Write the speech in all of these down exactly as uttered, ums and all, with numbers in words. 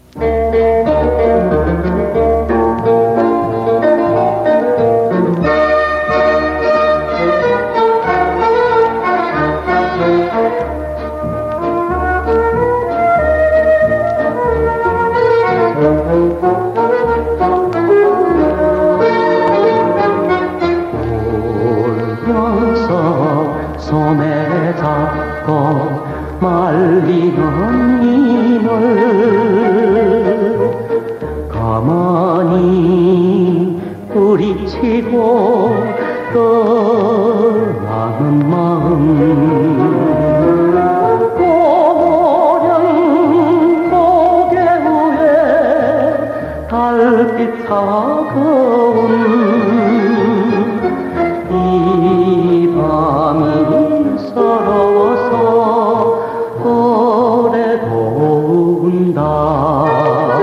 손에 잡고 말리는 님을 가만히 뿌리치고 떠나는 마음 고모령 고개 위에 달빛 차가운 이 밤이 서러워서 오래도 운다.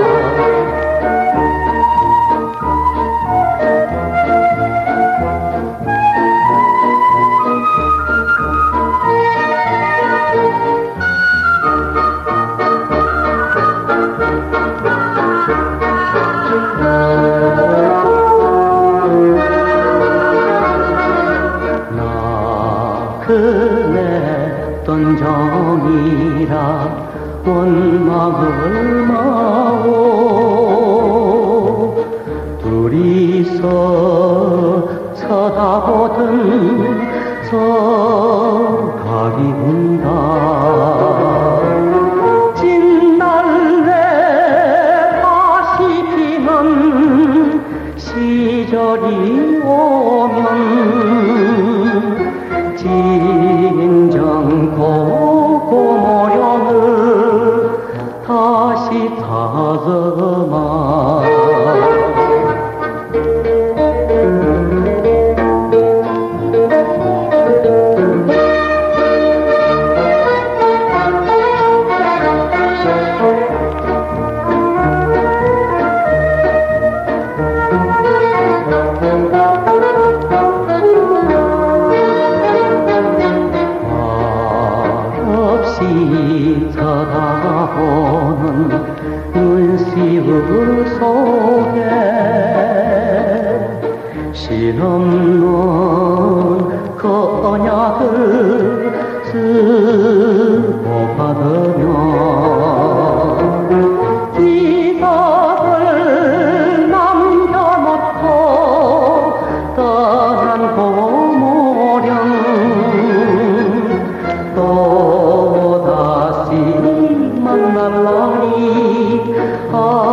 그랬던 정이라 원망을 마오 둘이서 쳐다보던 서각이 운다. 진날래 다시 피는 시절이 오면 진정 고모령을 다시 다듬어 쳐다보는 눈시울 속에 실없는 언약을 쓰고 받으며 기억을 남겨놓고 떠난 고모령 또 만날 날이